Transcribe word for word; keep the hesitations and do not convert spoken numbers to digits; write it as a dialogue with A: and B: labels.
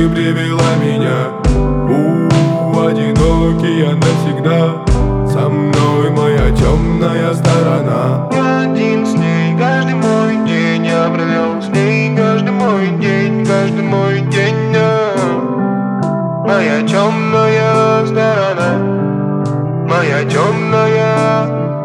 A: ты привела меня. У, одинокий я навсегда. Со мной моя темная сторона.
B: Я один с ней, каждый мой день я провел с ней, каждый мой день, каждый мой день. Моя темная сторона, моя темная